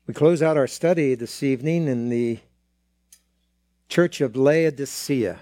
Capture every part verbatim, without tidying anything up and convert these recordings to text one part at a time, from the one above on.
We close out our study this evening in the Church of Laodicea.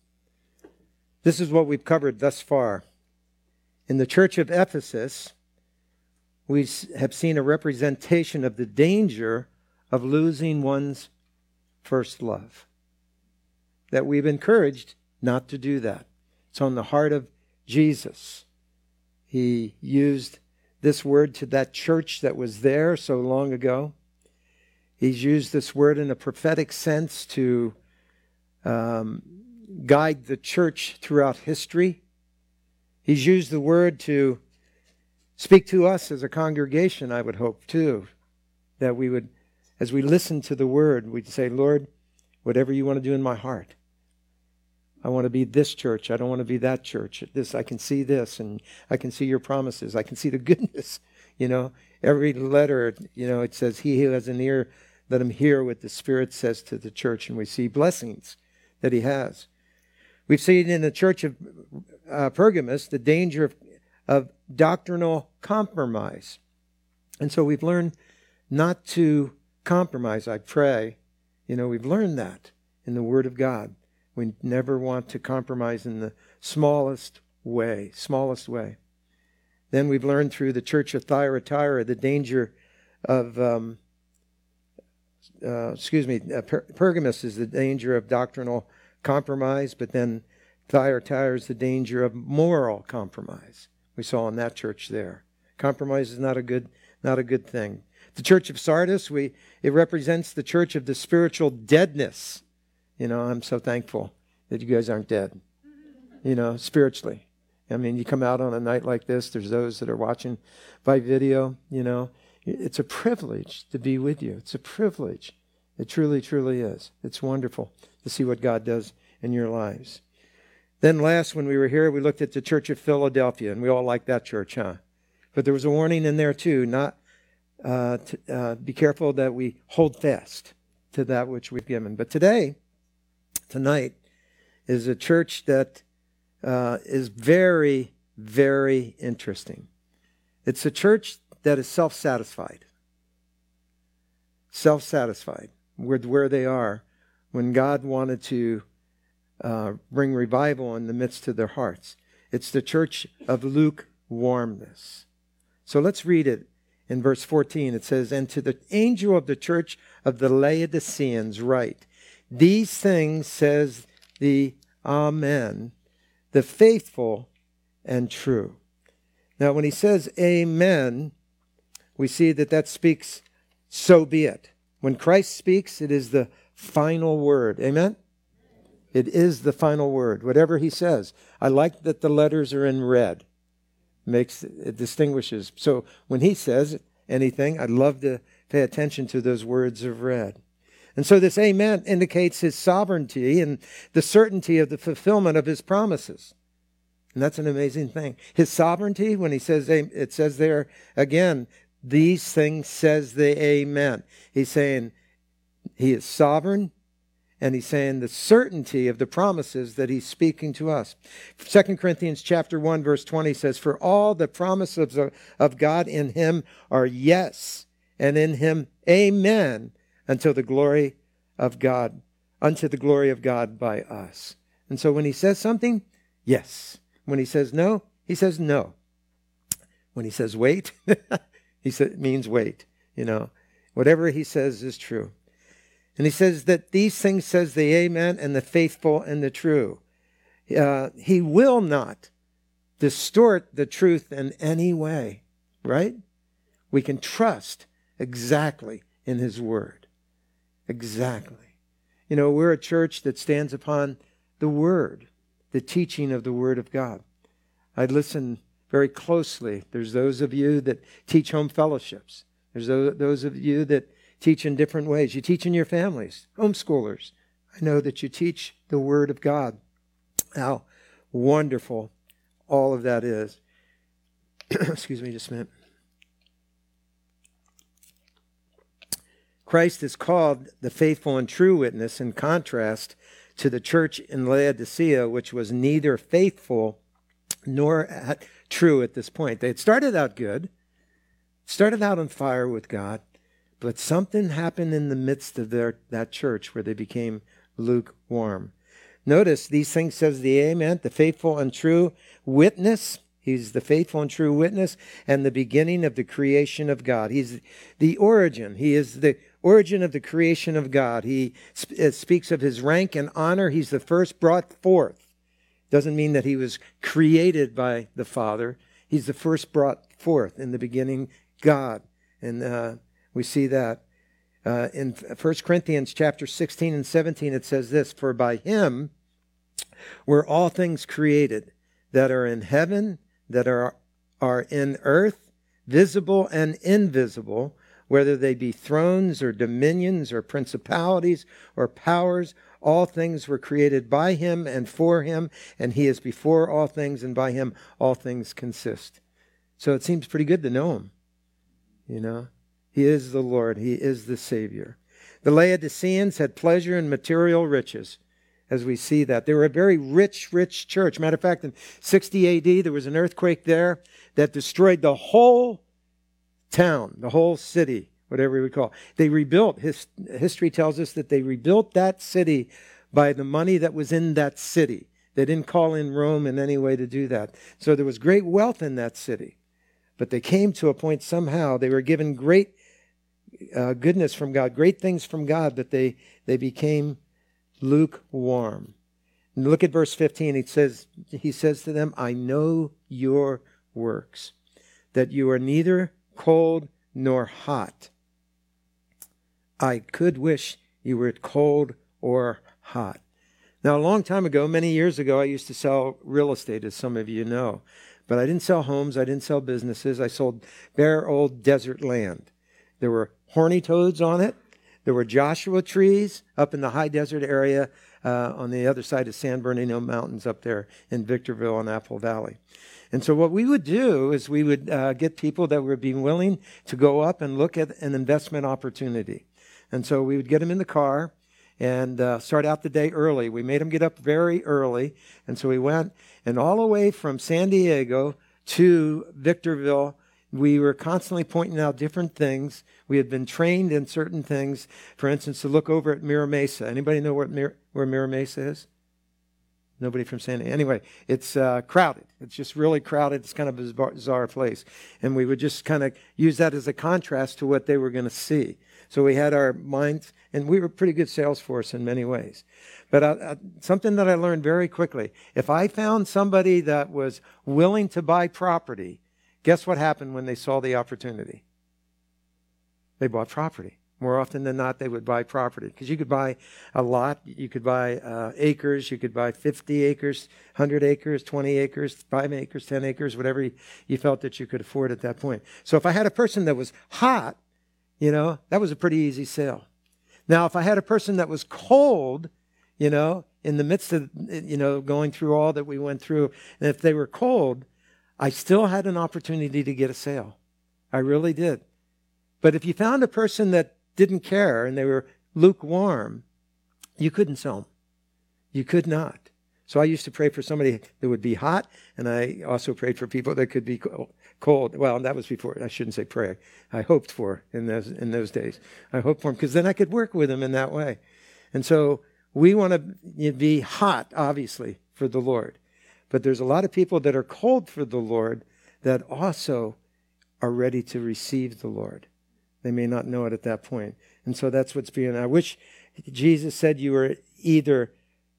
This is what we've covered thus far. In the Church of Ephesus, we have seen a representation of the danger of losing one's first love. That we've encouraged not to do that. It's on the heart of Jesus. He used this word to that church that was there so long ago. He's used this word in a prophetic sense to um, guide the church throughout history. He's used the word to speak to us as a congregation, I would hope, too. That we would, as we listen to the word, we'd say, Lord, whatever you want to do in my heart. I want to be this church. I don't want to be that church. This, I can see this, and I can see your promises. I can see the goodness. You know, every letter, you know, it says, he who has an ear, let him hear what the Spirit says to the church. And we see blessings that he has. We've seen in the church of uh, Pergamos the danger of, of doctrinal compromise. And so we've learned not to compromise, I pray. You know, we've learned that in the Word of God. We never want to compromise in the smallest way, smallest way. Then we've learned through the church of Thyatira the danger of, um, uh, excuse me, uh, per- Pergamos is the danger of doctrinal compromise, but then Thyatira is the danger of moral compromise. We saw in that church there. Compromise is not a good, not a good thing. The church of Sardis, we it represents the church of the spiritual deadness. You know, I'm so thankful that you guys aren't dead, you know, spiritually. I mean, you come out on a night like this, there's those that are watching by video, you know. It's a privilege to be with you. It's a privilege. It truly, truly is. It's wonderful to see what God does in your lives. Then last, when we were here, we looked at the Church of Philadelphia, and we all like that church, huh? But there was a warning in there, too, not uh, to uh, be careful that we hold fast to that which we've given. But today, tonight, is a church that uh, is very, very interesting. It's a church that is self-satisfied. Self-satisfied with where they are when God wanted to uh, bring revival in the midst of their hearts. It's the church of lukewarmness. So let's read it in verse fourteen. It says, "And to the angel of the church of the Laodiceans write, these things says the Amen, the faithful and true." Now, when he says amen, we see that that speaks, so be it. When Christ speaks, it is the final word. Amen? It is the final word. Whatever he says. I like that the letters are in red. Makes it distinguishes. So when he says anything, I'd love to pay attention to those words of red. And so this amen indicates his sovereignty and the certainty of the fulfillment of his promises. And that's an amazing thing. His sovereignty, when he says, it says there again, these things says the amen. He's saying he is sovereign, and he's saying the certainty of the promises that he's speaking to us. Second Corinthians chapter one, verse twenty says, "For all the promises of, of God in him are yes, and in him amen, until the glory of God, unto the glory of God by us." And so when he says something, yes. When he says no, he says no. When he says wait, he said, means wait. You know, whatever he says is true. And he says that these things says the amen and the faithful and the true. Uh, he will not distort the truth in any way, right? We can trust exactly in his word. Exactly. You know, we're a church that stands upon the word, the teaching of the word of God. I listen very closely. There's those of you that teach home fellowships. There's those of you that teach in different ways. You teach in your families, homeschoolers. I know that you teach the word of God. How wonderful all of that is. Excuse me just a minute. Christ is called the faithful and true witness in contrast to the church in Laodicea, which was neither faithful nor at, true at this point. They had started out good, started out on fire with God, But something happened in the midst of their, that church where they became lukewarm. Notice these things says the Amen, the faithful and true witness. He's the faithful and true witness and the beginning of the creation of God. He's the origin. He is the origin of the creation of God. He sp- speaks of his rank and honor. He's the first brought forth. Doesn't mean that he was created by the Father. He's the first brought forth. In the beginning, God. And uh, we see that. Uh, in First Corinthians chapter sixteen and seventeen, it says this, for by him were all things created that are in heaven, that are, are in earth, visible and invisible, whether they be thrones or dominions or principalities or powers. All things were created by him and for him, and he is before all things, and by him all things consist. So it seems pretty good to know him, you know. He is the Lord. He is the Savior. The Laodiceans had pleasure in material riches, as we see that. They were a very rich, rich church. Matter of fact, in sixty A D, there was an earthquake there that destroyed the whole town, the whole city, whatever we would call it. They rebuilt. His, history tells us that they rebuilt that city by the money that was in that city. They didn't call in Rome in any way to do that. So there was great wealth in that city. But they came to a point somehow, they were given great uh, goodness from God, great things from God, but they, they became lukewarm. And look at verse fifteen. He says, he says to them, I know your works, that you are neither cold nor hot. I could wish you were cold or hot. Now, a long time ago, many years ago, I used to sell real estate, as some of you know. But I didn't sell homes. I didn't sell businesses. I sold bare old desert land. There were horny toads on it. There were Joshua trees up in the high desert area uh, on the other side of San Bernardino Mountains up there in Victorville and Apple Valley. And so what we would do is we would uh, get people that would be willing to go up and look at an investment opportunity. And so we would get them in the car and uh, start out the day early. We made them get up very early. And so we went, and all the way from San Diego to Victorville, we were constantly pointing out different things. We had been trained in certain things. For instance, to look over at Mira Mesa. Anybody know where Mira, where Mira Mesa is? Nobody from San Diego. Anyway, it's uh, crowded. It's just really crowded. It's kind of a bizarre, bizarre place. And we would just kind of use that as a contrast to what they were going to see. So we had our minds, and we were a pretty good sales force in many ways. But uh, uh, something that I learned very quickly, if I found somebody that was willing to buy property, guess what happened when they saw the opportunity? They bought property. More often than not, they would buy property. Because you could buy a lot, you could buy uh, acres, you could buy fifty acres, one hundred acres, twenty acres, five acres, ten acres, whatever you, you felt that you could afford at that point. So if I had a person that was hot, you know, that was a pretty easy sale. Now, if I had a person that was cold, you know, in the midst of, you know, going through all that we went through, and if they were cold, I still had an opportunity to get a sale. I really did. But if you found a person that didn't care and they were lukewarm, you couldn't sell them. You could not. So I used to pray for somebody that would be hot, and I also prayed for people that could be cold. Well, that was before. I shouldn't say pray. I hoped for in those in those days. I hoped for them because then I could work with them in that way. And so we want to be hot, obviously, for the Lord. But there's a lot of people that are cold for the Lord that also are ready to receive the Lord. They may not know it at that point. And so that's what's being. I wish Jesus said you were either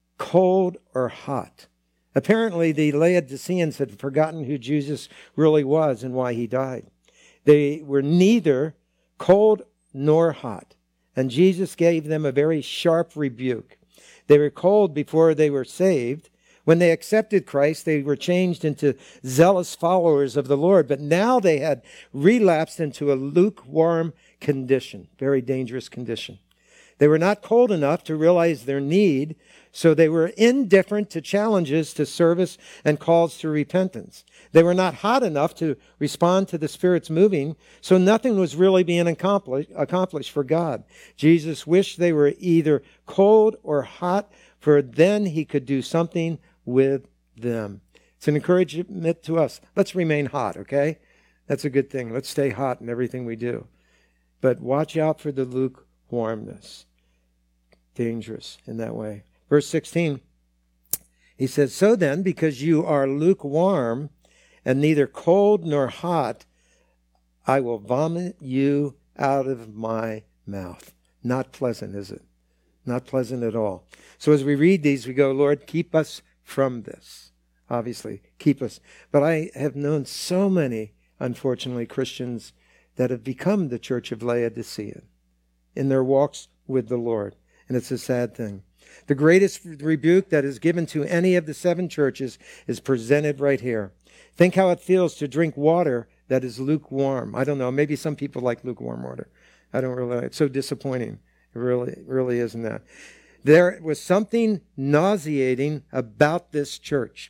cold or hot. Apparently, the Laodiceans had forgotten who Jesus really was and why he died. They were neither cold nor hot. And Jesus gave them a very sharp rebuke. They were cold before they were saved. When they accepted Christ, they were changed into zealous followers of the Lord. But now they had relapsed into a lukewarm condition, very dangerous condition. They were not cold enough to realize their need, so they were indifferent to challenges to service and calls to repentance. They were not hot enough to respond to the Spirit's moving, so nothing was really being accomplished, accomplished for God. Jesus wished they were either cold or hot, for then he could do something with them. It's an encouragement to us. Let's remain hot, okay? That's a good thing. Let's stay hot in everything we do. But watch out for the lukewarmness. Dangerous in that way. Verse sixteen, he says, so then, because you are lukewarm and neither cold nor hot, I will vomit you out of my mouth. Not pleasant, is it? Not pleasant at all. So as we read these, we go, Lord, keep us from this. Obviously, keep us. But I have known so many, unfortunately, Christians that have become the church of Laodicea in their walks with the Lord. And it's a sad thing. The greatest rebuke that is given to any of the seven churches is presented right here. Think how it feels to drink water that is lukewarm. I don't know. Maybe some people like lukewarm water. I don't really. It's so disappointing. It really, really isn't that. There was something nauseating about this church.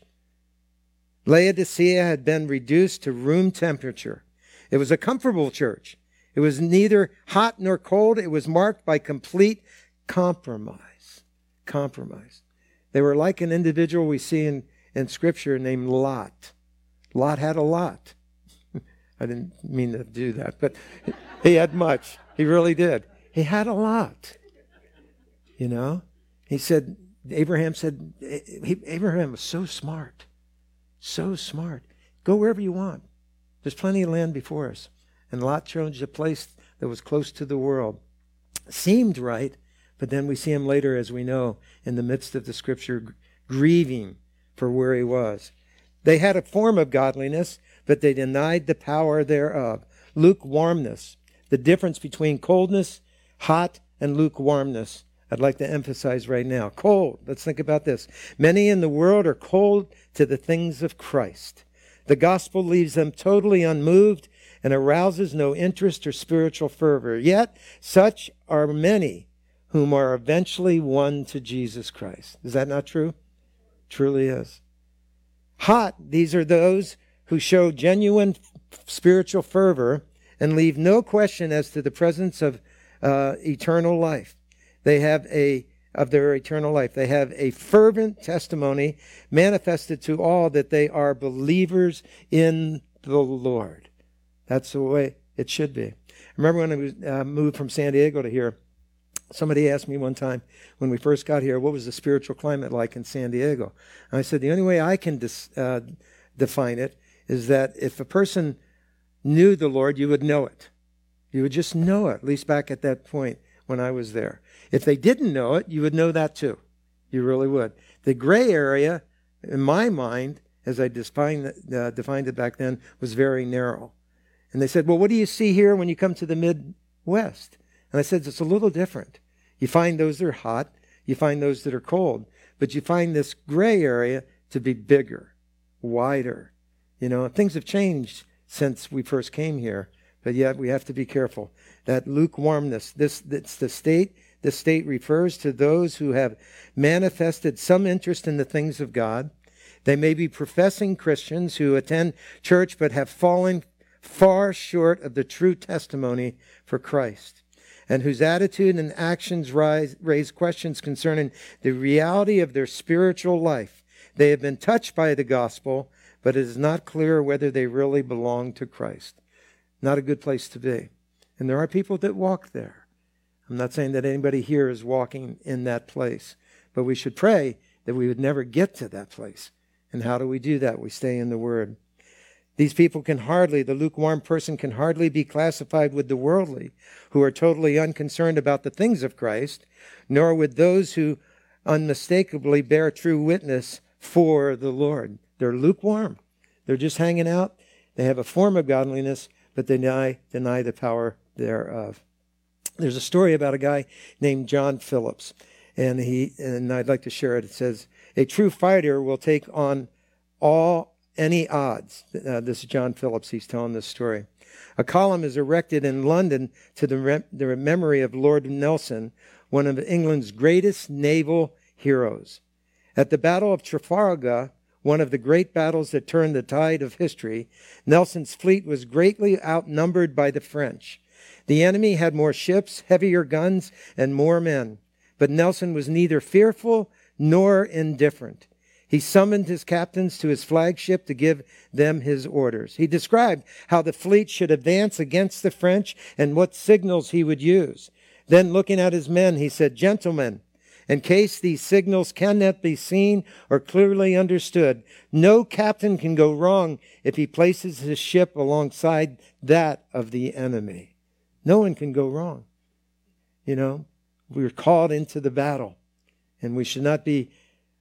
Laodicea had been reduced to room temperature. It was a comfortable church. It was neither hot nor cold. It was marked by complete compromise. Compromise. They were like an individual we see in, in Scripture named Lot. Lot had a lot. I didn't mean to do that, but he had much. He really did. He had a lot. You know? He said, Abraham said, he, Abraham was so smart. So smart. Go wherever you want. There's plenty of land before us. And Lot chose a place that was close to the world. Seemed right, but then we see him later, as we know, in the midst of the Scripture, grieving for where he was. They had a form of godliness, but they denied the power thereof. Lukewarmness. The difference between coldness, hot, and lukewarmness. I'd like to emphasize right now. Cold. Let's think about this. Many in the world are cold to the things of Christ. The gospel leaves them totally unmoved and arouses no interest or spiritual fervor. Yet, such are many whom are eventually won to Jesus Christ. Is that not true? Truly is. Hot. These are those who show genuine spiritual fervor and leave no question as to the presence of uh, eternal life. They have a, of their eternal life. They have a fervent testimony manifested to all that they are believers in the Lord. That's the way it should be. I remember when I was, uh, moved from San Diego to here, somebody asked me one time when we first got here, what was the spiritual climate like in San Diego? And I said, the only way I can dis, uh, define it is that if a person knew the Lord, you would know it. You would just know it, at least back at that point when I was there. If they didn't know it, you would know that too. You really would. The gray area, in my mind, as I defined, uh, defined it back then, was very narrow. And they said, well, what do you see here when you come to the Midwest? And I said, it's a little different. You find those that are hot, you find those that are cold, but you find this gray area to be bigger, wider. You know, things have changed since we first came here, but yet we have to be careful. That lukewarmness, this, it's the state, the state refers to those who have manifested some interest in the things of God. They may be professing Christians who attend church but have fallen far short of the true testimony for Christ, and whose attitude and actions rise, raise questions concerning the reality of their spiritual life. They have been touched by the gospel, but it is not clear whether they really belong to Christ. Not a good place to be. And there are people that walk there. I'm not saying that anybody here is walking in that place, but we should pray that we would never get to that place. And how do we do that? We stay in the Word. These people can hardly, the lukewarm person can hardly be classified with the worldly, who are totally unconcerned about the things of Christ, nor with those who unmistakably bear true witness for the Lord. They're lukewarm. They're just hanging out. They have a form of godliness, but they deny, deny the power thereof. There's a story about a guy named John Phillips, and he and I'd like to share it. It says, a true fighter will take on all any odds. Uh, this is John Phillips. He's telling this story. A column is erected in London to the, rem- the memory of Lord Nelson, one of England's greatest naval heroes. At the Battle of Trafalgar, one of the great battles that turned the tide of history, Nelson's fleet was greatly outnumbered by the French. The enemy had more ships, heavier guns, and more men. But Nelson was neither fearful nor indifferent. He summoned his captains to his flagship to give them his orders. He described how the fleet should advance against the French and what signals he would use. Then, looking at his men, he said, "Gentlemen, in case these signals cannot be seen or clearly understood, no captain can go wrong if he places his ship alongside that of the enemy." No one can go wrong. You know, we're called into the battle, and we should not be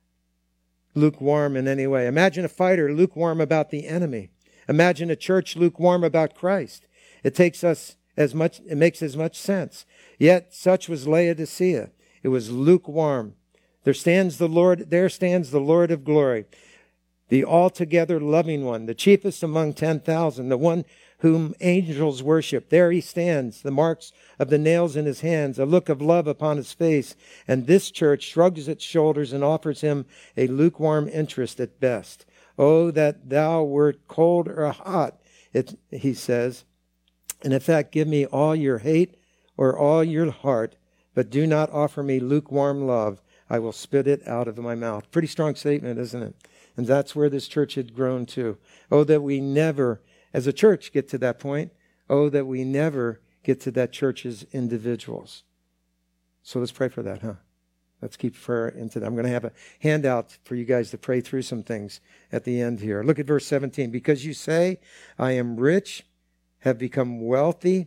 lukewarm in any way. Imagine a fighter lukewarm about the enemy. Imagine a church lukewarm about Christ. It takes us as much, it makes as much sense. Yet such was Laodicea. It was lukewarm. There stands the Lord, there stands the Lord of glory, the altogether loving one, the chiefest among ten thousand, the one whom angels worship. There he stands, the marks of the nails in his hands, a look of love upon his face. And this church shrugs its shoulders and offers him a lukewarm interest at best. "Oh, that thou wert cold or hot," it, he says. "And in fact, give me all your hate or all your heart, but do not offer me lukewarm love. I will spit it out of my mouth." Pretty strong statement, isn't it? And that's where this church had grown to. Oh, that we never, as a church, get to that point. Oh, that we never get to that church as individuals. So let's pray for that, huh? Let's keep prayer into that. I'm going to have a handout for you guys to pray through some things at the end here. Look at verse seventeen. "Because you say, I am rich, have become wealthy,"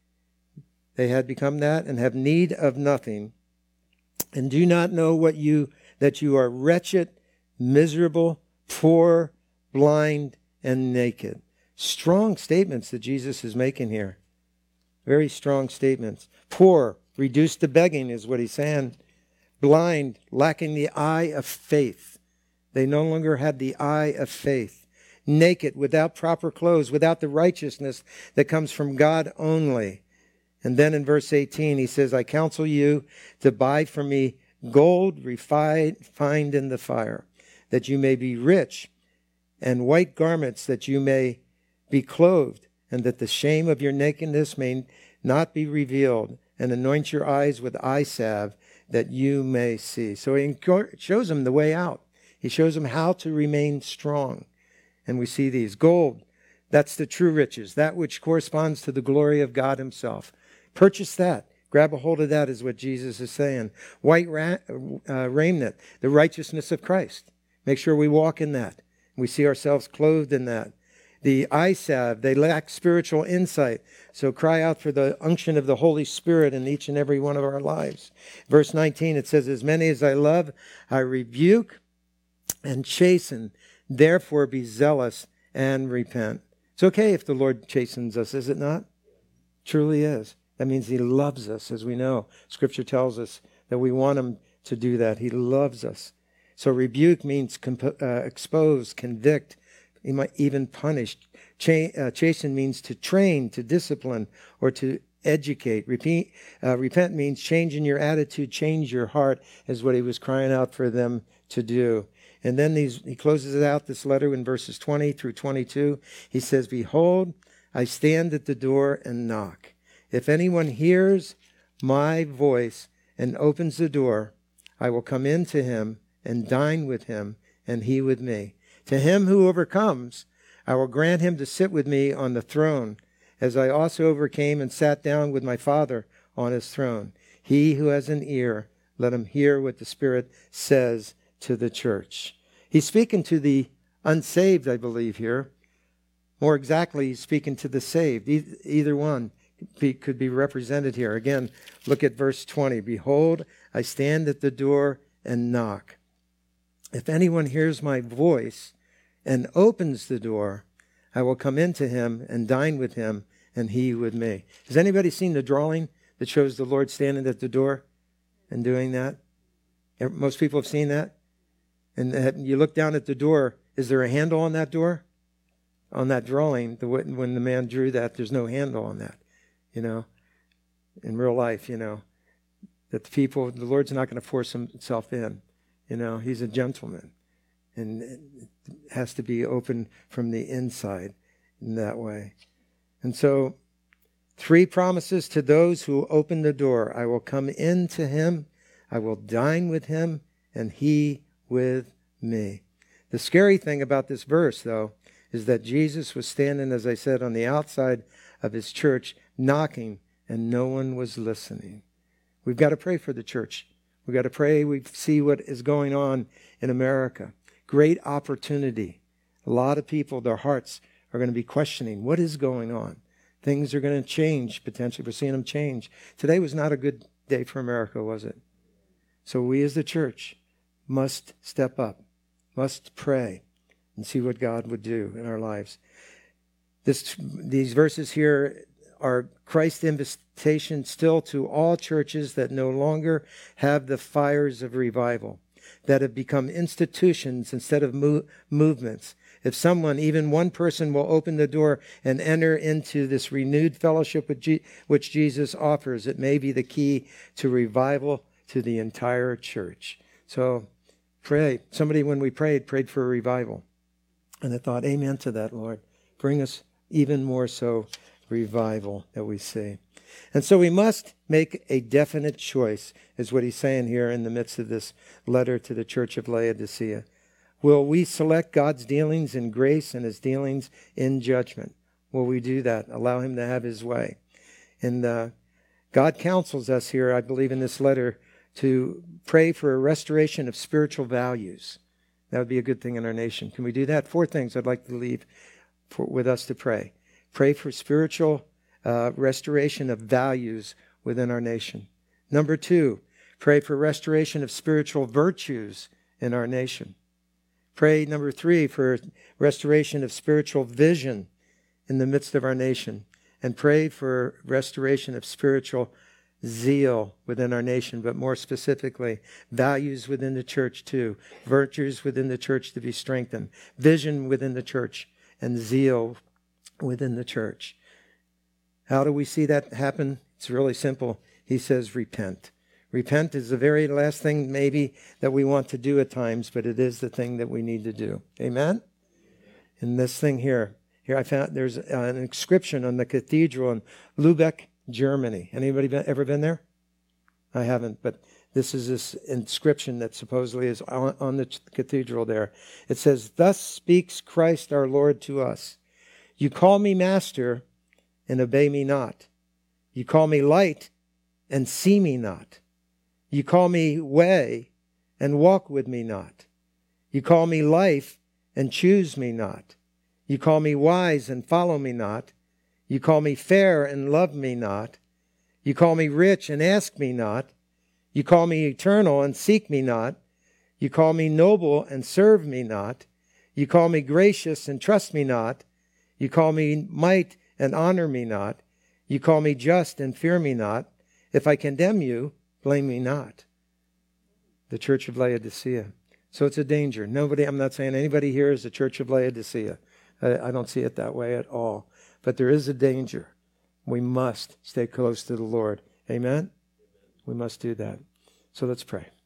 they had become that, "and have need of nothing, and do not know what you that you are wretched, miserable, poor, blind, and naked." Strong statements that Jesus is making here. Very strong statements. Poor, reduced to begging is what he's saying. Blind, lacking the eye of faith. They no longer had the eye of faith. Naked, without proper clothes, without the righteousness that comes from God only. And then in verse eighteen, he says, "I counsel you to buy from me gold refined in the fire, that you may be rich, and white garments that you may be clothed, and that the shame of your nakedness may not be revealed, and anoint your eyes with eye salve, that you may see." So he shows them the way out. He shows them how to remain strong. And we see these. Gold, that's the true riches, that which corresponds to the glory of God himself. Purchase that. Grab a hold of that is what Jesus is saying. White ra- uh, raiment, the righteousness of Christ. Make sure we walk in that. We see ourselves clothed in that. The eye salve, they lack spiritual insight. So cry out for the unction of the Holy Spirit in each and every one of our lives. Verse nineteen, it says, "As many as I love, I rebuke and chasten. Therefore be zealous and repent." It's okay if the Lord chastens us, is it not? Truly is. That means he loves us, as we know. Scripture tells us that we want him to do that. He loves us. So rebuke means comp- uh, expose, convict, he might even punish. Ch- uh, chasten means to train, to discipline, or to educate. Repeat, uh, repent means change in your attitude, change your heart, is what he was crying out for them to do. And then these, he closes out this letter in verses twenty through twenty-two. He says, "Behold, I stand at the door and knock. If anyone hears my voice and opens the door, I will come in to him and dine with him, and he with me. To him who overcomes, I will grant him to sit with me on the throne, as I also overcame and sat down with my Father on his throne. He who has an ear, let him hear what the Spirit says to the church." He's speaking to the unsaved, I believe, here. More exactly, he's speaking to the saved. Either one could be represented here. Again, look at verse twenty. "Behold, I stand at the door and knock. If anyone hears my voice and opens the door, I will come into him and dine with him, and he with me." Has anybody seen the drawing that shows the Lord standing at the door and doing that? Most people have seen that. And you look down at the door. Is there a handle on that door? On that drawing, the, when the man drew that, there's no handle on that. You know, in real life, you know, that the people, the Lord's not going to force himself in. You know, he's a gentleman. And it has to be open from the inside in that way. And so, three promises to those who open the door. I will come in to him, I will dine with him, and he with me. The scary thing about this verse, though, is that Jesus was standing, as I said, on the outside of his church, knocking, and no one was listening. We've got to pray for the church. We've got to pray. We see what is going on in America. Great opportunity. A lot of people, their hearts are going to be questioning, what is going on? Things are going to change, potentially. We're seeing them change. Today was not a good day for America, was it? So we as the church must step up, must pray, and see what God would do in our lives. This, these verses here are Christ's invitation still to all churches that no longer have the fires of revival, that have become institutions instead of mo- movements. If someone, even one person, will open the door and enter into this renewed fellowship with G- which Jesus offers, it may be the key to revival to the entire church. So pray. Somebody, when we prayed, prayed for a revival. And I thought, amen to that, Lord. Bring us even more so revival that we see. And so we must make a definite choice, is what he's saying here in the midst of this letter to the church of Laodicea. Will we select God's dealings in grace and his dealings in judgment? Will we do that? Allow him to have his way. And uh, God counsels us here, I believe in this letter, to pray for a restoration of spiritual values. That would be a good thing in our nation. Can we do that? Four things I'd like to leave for, with us to pray. Pray for spiritual uh, restoration of values within our nation. Number two, pray for restoration of spiritual virtues in our nation. Pray, number three, for restoration of spiritual vision in the midst of our nation. And pray for restoration of spiritual zeal within our nation, but more specifically, values within the church too. Virtues within the church to be strengthened. Vision within the church and zeal within the church. How do we see that happen? It's really simple. He says, repent. Repent is the very last thing maybe that we want to do at times, but it is the thing that we need to do. Amen? And this thing here, here I found there's an inscription on the cathedral in Lübeck, Germany. Anybody been, ever been there? I haven't, but this is this inscription that supposedly is on, on the cathedral there. It says, "Thus speaks Christ our Lord to us. You call me master and obey me not. You call me light and see me not. You call me way and walk with me not. You call me life and choose me not. You call me wise and follow me not. You call me fair and love me not. You call me rich and ask me not. You call me eternal and seek me not. You call me noble and serve me not. You call me gracious and trust me not. You call me might and honor me not. You call me just and fear me not. If I condemn you, blame me not." The church of Laodicea. So it's a danger. Nobody, I'm not saying anybody here is the church of Laodicea. I, I don't see it that way at all. But there is a danger. We must stay close to the Lord. Amen? We must do that. So let's pray.